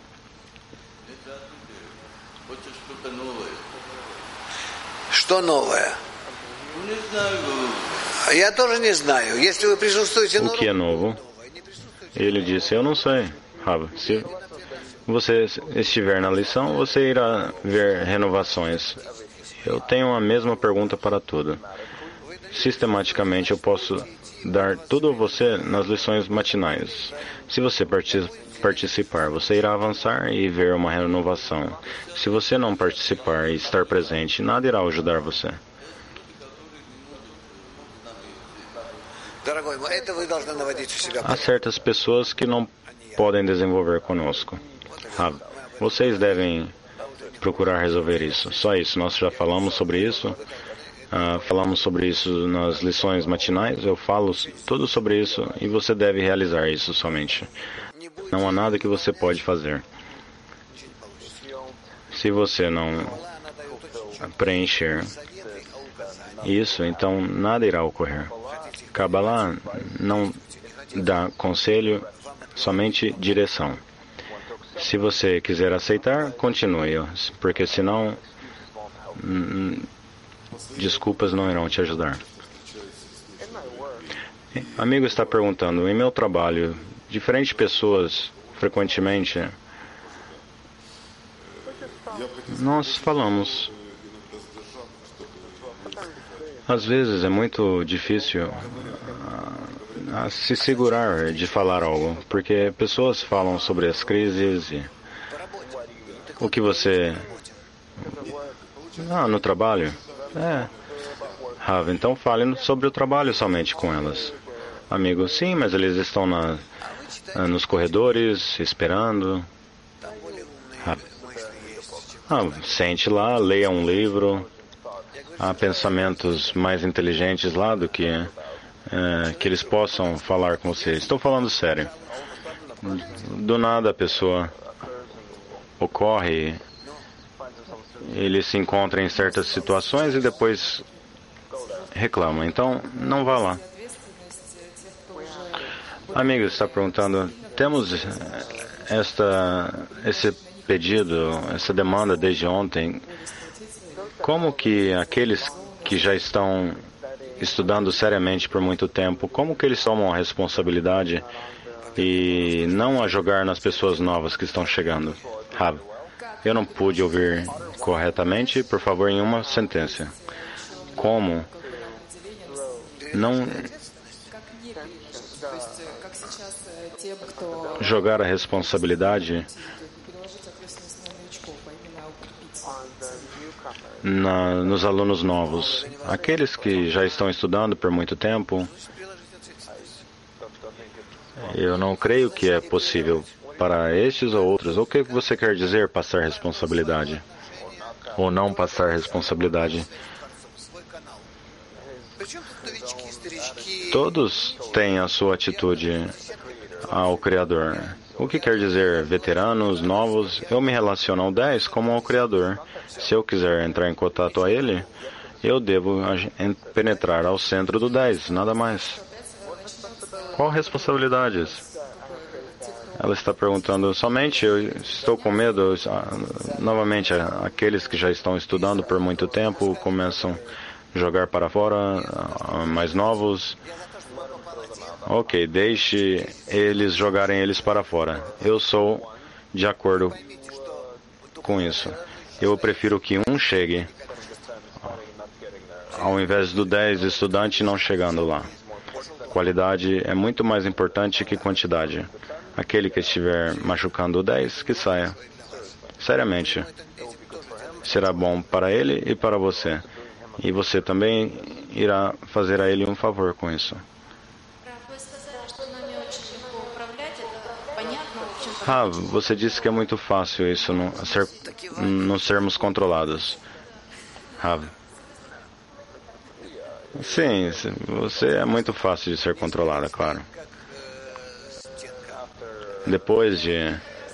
Что новое? Я тоже не знаю. Если вы присутствуете на O que é novo? Ele disse, eu não sei. Rav, se você estiver na lição, você irá ver renovações. Eu tenho a mesma pergunta para tudo. Sistematicamente eu posso dar tudo a você nas lições matinais. Se você participar, você irá avançar e ver uma renovação. Se você não participar e estar presente, nada irá ajudar você. Há certas pessoas que não podem desenvolver conosco. Ah, vocês devem procurar resolver isso. Só isso. Nós já falamos sobre isso. Uh, falamos sobre isso nas lições matinais. Eu falo tudo sobre isso e você deve realizar isso somente. Não há nada que você pode fazer. Se você não preencher isso, então nada irá ocorrer. Kabbalah não dá conselho, somente direção. Se você quiser aceitar, continue, porque senão desculpas não irão te ajudar. Amigo está perguntando, em meu trabalho, diferentes pessoas, frequentemente, nós falamos. Às vezes é muito difícil a, a se segurar de falar algo, porque pessoas falam sobre as crises e o que você... Ah, no trabalho... É. Rav, então fale sobre o trabalho somente com elas. Amigo, sim, mas eles estão na, nos corredores, esperando. Rav. Ah, sente lá, leia um livro. Há pensamentos mais inteligentes lá do que é, que eles possam falar com você. Estou falando sério. Do nada a pessoa ocorre, ele se encontra em certas situações e depois reclama. Então, não vá lá. Amigo, está perguntando, temos esta, esse pedido, essa demanda desde ontem. Como que aqueles que já estão estudando seriamente por muito tempo, como que eles tomam a responsabilidade e não a jogar nas pessoas novas que estão chegando? Rav, eu não pude ouvir corretamente, por favor, em uma sentença. Como não jogar a responsabilidade na, nos alunos novos? Aqueles que já estão estudando por muito tempo, eu não creio que é possível para estes ou outros. O que você quer dizer passar responsabilidade? Ou não passar responsabilidade? Todos têm a sua atitude ao Criador. O que quer dizer veteranos, novos? Eu me relaciono ao dez como ao Criador. Se eu quiser entrar em contato a Ele, eu devo penetrar ao centro do dez, nada mais. Qual responsabilidades? Ela está perguntando, somente eu estou com medo, novamente, aqueles que já estão estudando por muito tempo começam a jogar para fora, mais novos. Ok, deixe eles jogarem eles para fora. Eu sou de acordo com isso. Eu prefiro que um chegue, ao invés do dez estudantes não chegando lá. Qualidade é muito mais importante que quantidade. Aquele que estiver machucando o dez, que saia. Seriamente. Será bom para ele e para você. E você também irá fazer a ele um favor com isso. Ah, você disse que é muito fácil isso, não, ser, não sermos controlados. Ah. Sim, você é muito fácil de ser controlada, claro. Depois de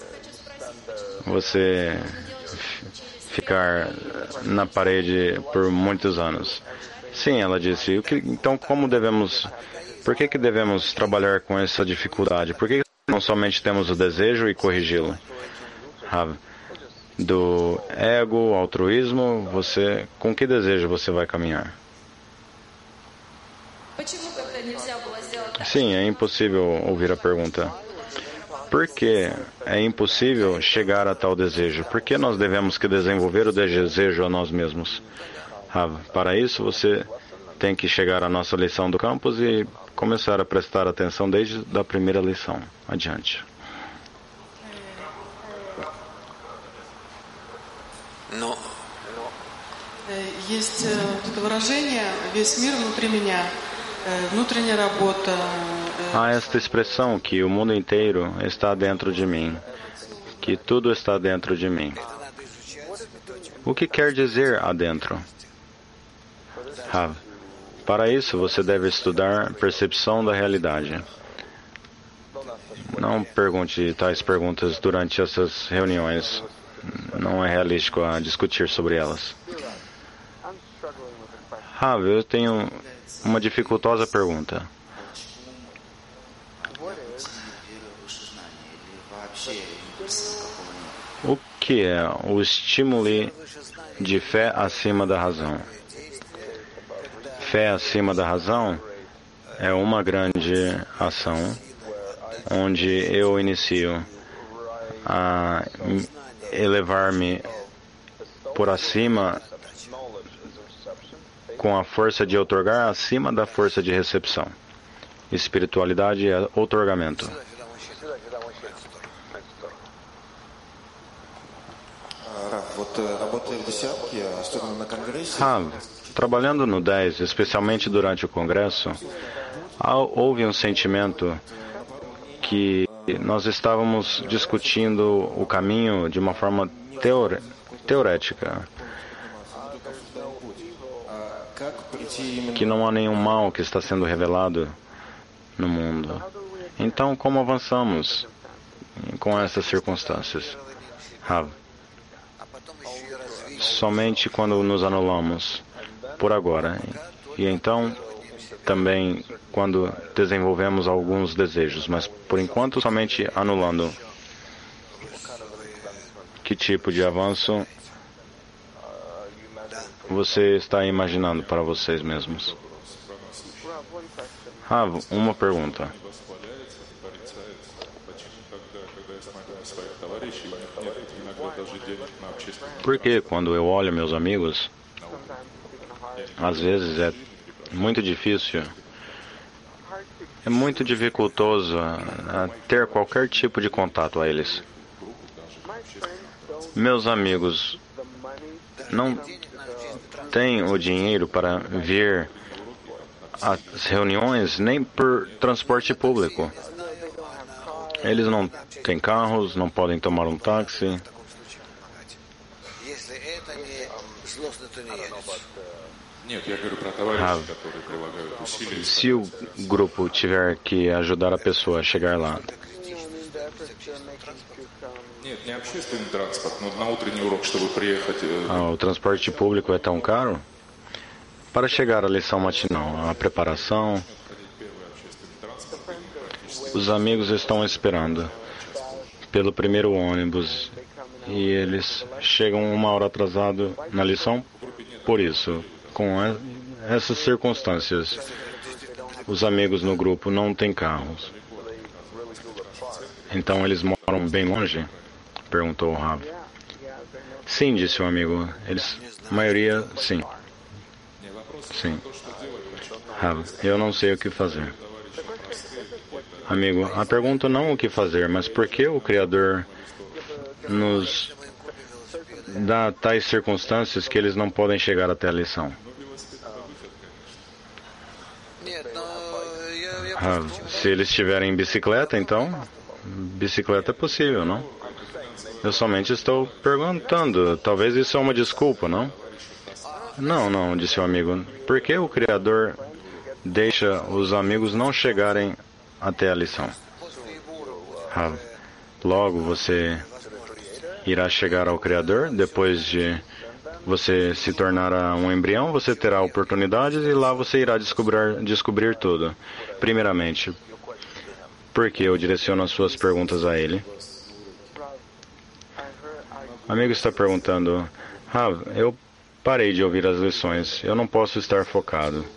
você ficar na parede por muitos anos. Sim, ela disse. O que, então, como devemos... Por que que devemos trabalhar com essa dificuldade? Por que não somente temos o desejo e corrigi-lo? Do ego, altruísmo, você... Com que desejo você vai caminhar? Sim, é impossível ouvir a pergunta. Por que é impossível chegar a tal desejo? Por que nós devemos que desenvolver o desejo a nós mesmos? Ah, para isso, você tem que chegar à nossa lição do campus e começar a prestar atenção desde a primeira lição adiante. Não. Есть это выражение «весь мир внутри меня». Внутренняя работа. Há esta expressão que o mundo inteiro está dentro de mim, que tudo está dentro de mim. O que quer dizer adentro? Ah, para isso, você deve estudar percepção da realidade. Não pergunte tais perguntas durante essas reuniões. Não é realístico a discutir sobre elas. Ah, eu tenho uma dificultosa pergunta. O que é o estímulo de fé acima da razão? Fé acima da razão é uma grande ação onde eu inicio a elevar-me por acima com a força de outorgar acima da força de recepção. Espiritualidade é outorgamento. Rav, Trabalhando no dez, especialmente durante o Congresso, houve um sentimento que nós estávamos discutindo o caminho de uma forma teore, teorética, que não há nenhum mal que está sendo revelado no mundo. Então, como avançamos com essas circunstâncias? Rav, somente quando nos anulamos por agora. E então, também quando desenvolvemos alguns desejos, mas por enquanto somente anulando. Que tipo de avanço você está imaginando para vocês mesmos? Ah, uma pergunta. Porque quando eu olho meus amigos, às vezes é muito difícil, é muito dificultoso a ter qualquer tipo de contato a eles. Meus amigos não têm o dinheiro para vir às reuniões nem por transporte público. Eles não têm carros, não podem tomar um táxi. Ah, se o grupo tiver que ajudar a pessoa a chegar lá, ah, o transporte público é tão caro? Para chegar à lição matinal, a preparação, os amigos estão esperando pelo primeiro ônibus e eles chegam uma hora atrasado na lição. Por isso, com essas circunstâncias, os amigos no grupo não têm carros. Então eles moram bem longe? Perguntou o Rav. Sim, disse o amigo. Eles, a maioria, sim. Sim. Rav, eu não sei o que fazer. Amigo, a pergunta não o que fazer, mas por que o Criador nos dá tais circunstâncias que eles não podem chegar até a lição? Rav, se eles estiverem em bicicleta, então, bicicleta é possível, não? Eu somente estou perguntando. Talvez isso é uma desculpa, não? Não, não, disse o amigo. Por que o Criador deixa os amigos não chegarem até a lição? Rav, logo você irá chegar ao Criador. Depois de você se tornar um embrião, você terá oportunidades e lá você irá descobrir, descobrir tudo. Primeiramente, por que eu direciono as suas perguntas a ele? O amigo está perguntando, Rav, eu parei de ouvir as lições, eu não posso estar focado.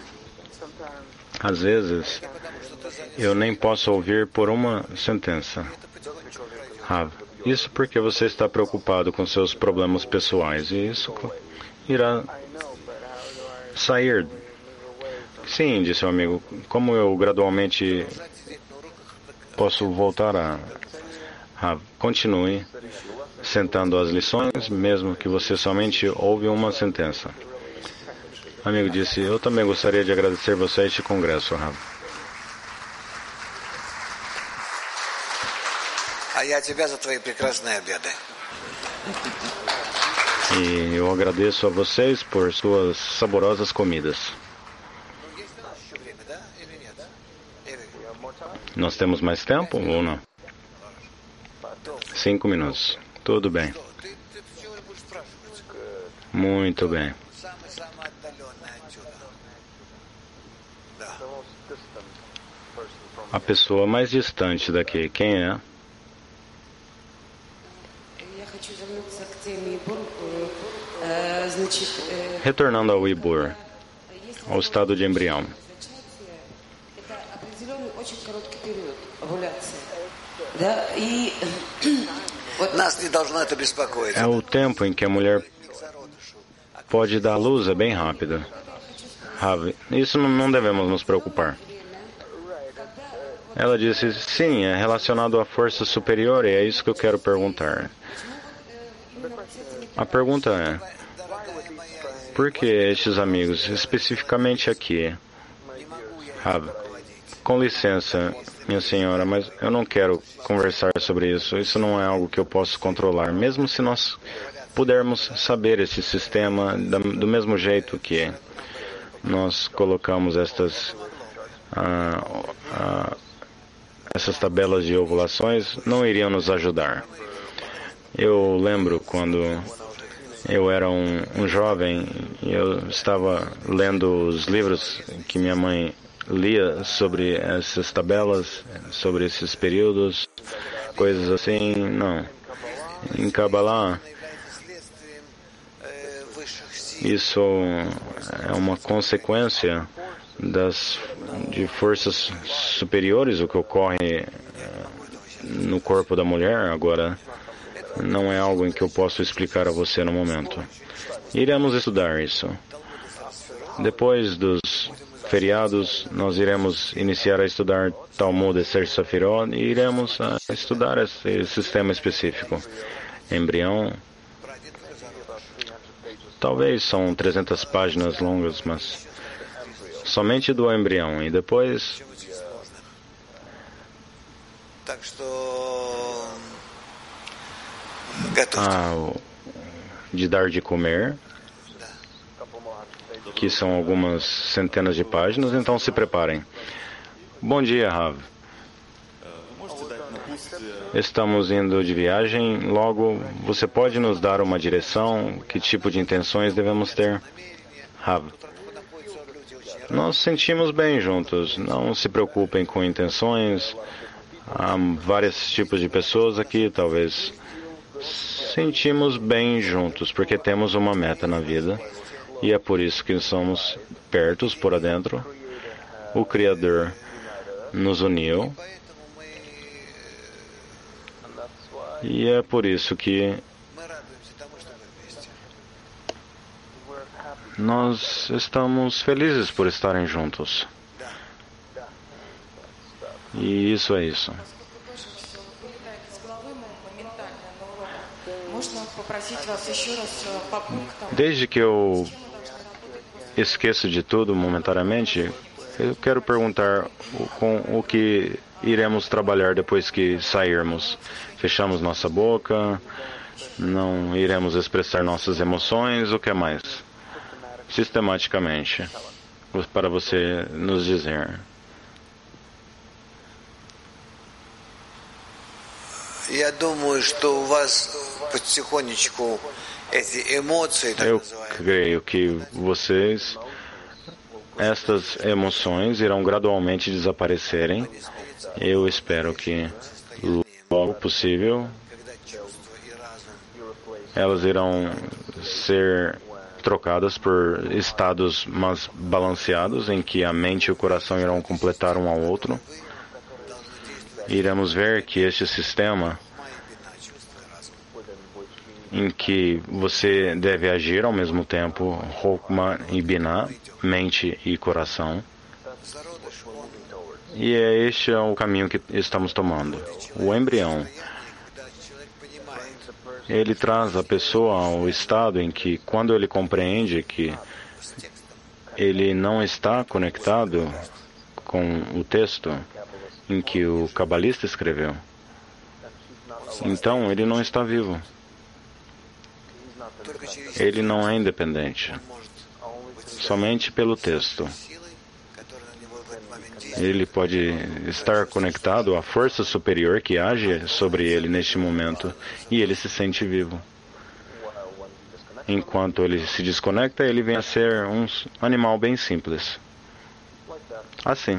Às vezes, eu nem posso ouvir por uma sentença. Rav, isso porque você está preocupado com seus problemas pessoais e isso irá sair. Sim, disse o amigo, como eu gradualmente posso voltar a... Rav, continue sentando as lições, mesmo que você somente ouve uma sentença. O amigo disse, eu também gostaria de agradecer você a este congresso, Rav. E eu agradeço a vocês por suas saborosas comidas. Nós temos mais tempo ou não? Cinco minutos. Tudo bem. Muito bem. A pessoa mais distante daqui, quem é? Retornando ao Ibur, ao estado de embrião. É o tempo em que a mulher pode dar à luz, é bem rápido. Isso não devemos nos preocupar. Ela disse, sim, é relacionado à força superior e é isso que eu quero perguntar. A pergunta é, Por que estes amigos, especificamente aqui? Rav, com licença, minha senhora, mas eu não quero conversar sobre isso. Isso não é algo que eu posso controlar. Mesmo se nós pudermos saber esse sistema do mesmo jeito que nós colocamos estas, ah, ah, essas tabelas de ovulações, não iriam nos ajudar. Eu lembro quando eu era um, um jovem e eu estava lendo os livros que minha mãe lia sobre essas tabelas, sobre esses períodos, coisas assim. Não. Em Kabbalah, isso é uma consequência das, de forças superiores, o que ocorre no corpo da mulher. Agora, não é algo em que eu posso explicar a você no momento. Iremos estudar isso. Depois dos feriados, nós iremos iniciar a estudar Talmud Eser Safirot e iremos a estudar esse sistema específico. Embrião. Talvez são trezentas páginas longas, mas somente do embrião. E depois... Ah, de dar de comer, que são algumas centenas de páginas, então se preparem. Bom dia, Rav. Estamos indo de viagem, logo você pode nos dar uma direção? Que tipo de intenções devemos ter? Rav, nós sentimos bem juntos, não se preocupem com intenções. Há vários tipos de pessoas aqui, talvez sentimos bem juntos, porque temos uma meta na vida, e é por isso que somos pertos por adentro. O Criador nos uniu, e é por isso que nós estamos felizes por estarem juntos. E isso é isso. Desde que eu esqueço de tudo momentaneamente, eu quero perguntar com o que iremos trabalhar depois que sairmos. Fechamos nossa boca, não iremos expressar nossas emoções, o que mais? Sistematicamente, para você nos dizer. Eu creio que vocês, estas emoções irão gradualmente desaparecerem. Eu espero que logo possível elas irão ser trocadas por estados mais balanceados, em que a mente e o coração irão completar um ao outro. Iremos ver que este sistema em que você deve agir ao mesmo tempo, Chokmah e Binah, mente e coração. E é este é o caminho que estamos tomando. O embrião, ele traz a pessoa ao estado em que, quando ele compreende que ele não está conectado com o texto em que o cabalista escreveu, então ele não está vivo. Ele não é independente. Somente pelo texto. Ele pode estar conectado à força superior que age sobre ele neste momento, e ele se sente vivo. Enquanto ele se desconecta, ele vem a ser um animal bem simples. Assim.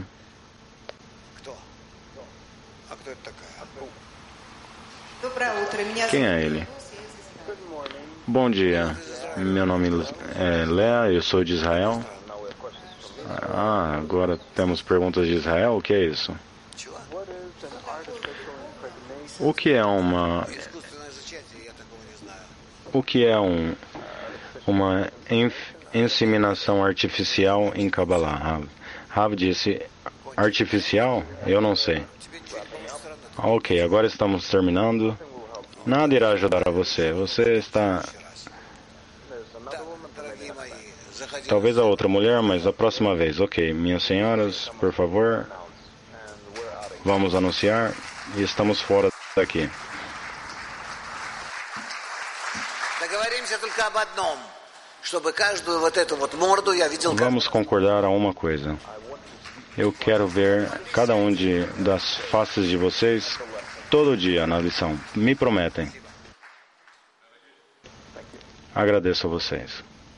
Quem é ele? Bom dia. Meu nome é Lea, eu sou de Israel. Ah, agora temos perguntas de Israel. O que é isso? O que é uma... O que é um, uma inseminação artificial em Kabbalah? Rav, Rav disse artificial? Eu não sei. Ok, agora estamos terminando. Nada irá ajudar a você. Você está... Talvez a outra mulher, mas a próxima vez. Ok, minhas senhoras, por favor, vamos anunciar e estamos fora daqui. Vamos concordar a uma coisa. Eu quero ver cada um de, das faces de vocês todo dia na lição. Me prometem. Agradeço a vocês.